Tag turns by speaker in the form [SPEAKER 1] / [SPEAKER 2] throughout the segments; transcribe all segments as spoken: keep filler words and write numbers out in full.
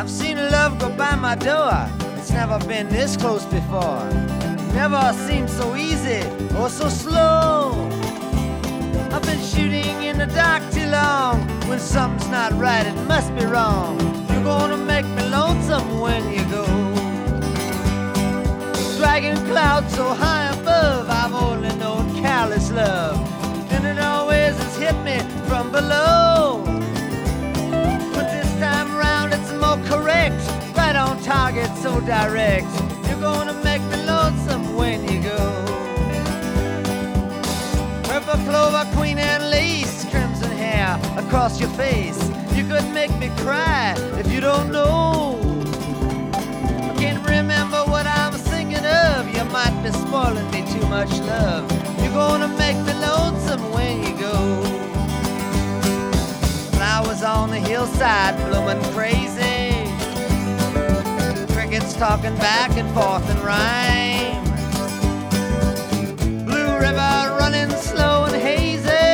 [SPEAKER 1] I've seen love go by my door. It's never been this close before. Never seemed so easy or so slow. I've been shooting in the dark too long. When something's not right, it must be wrong. You're gonna make me lonesome when you go. Dragging clouds so high above, I've only known careless love. And it always has hit me from below. But this time around it's more correct. Right on target, so direct. You're gonna make me lonesome when you go. Purple clover, queen and lace, crimson hair across your face. You could make me cry if you don't know. I can't remember what I'm thinking of. You might be spoiling me too much love. You're gonna make me lonesome when you go. Flowers on the hillside blooming crazy. Crickets talking back and forth in rhyme. Blue river running slow and hazy.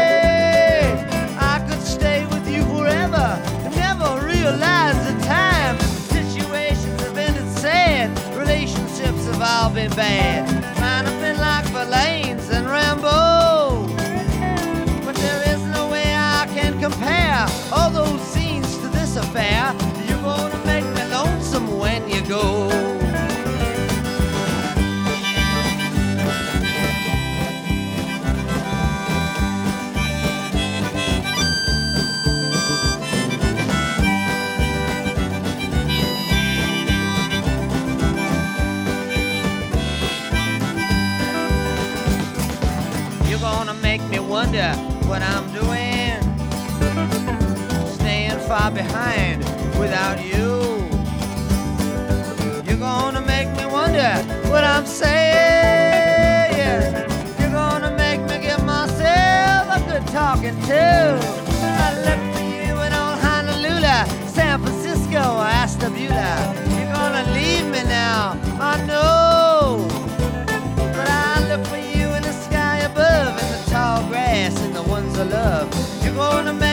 [SPEAKER 1] I could stay with you forever and never realize the time. Situations have ended sad. Relationships have all been bad. Mine have been like Verlaine's and Rambo. But there is no way I can compare all those scenes to this affair. You're gonna make me lonesome when you go. You're gonna make me wonder what I'm doing, staying far behind without you. You're gonna make me wonder what I'm saying. You're gonna make me give myself a good talking to. I look for you in old Honolulu, San Francisco, or Ashtabula. You're gonna leave me now, I know. But I look for you in the sky above, in the tall grass, and the ones I love. You're gonna make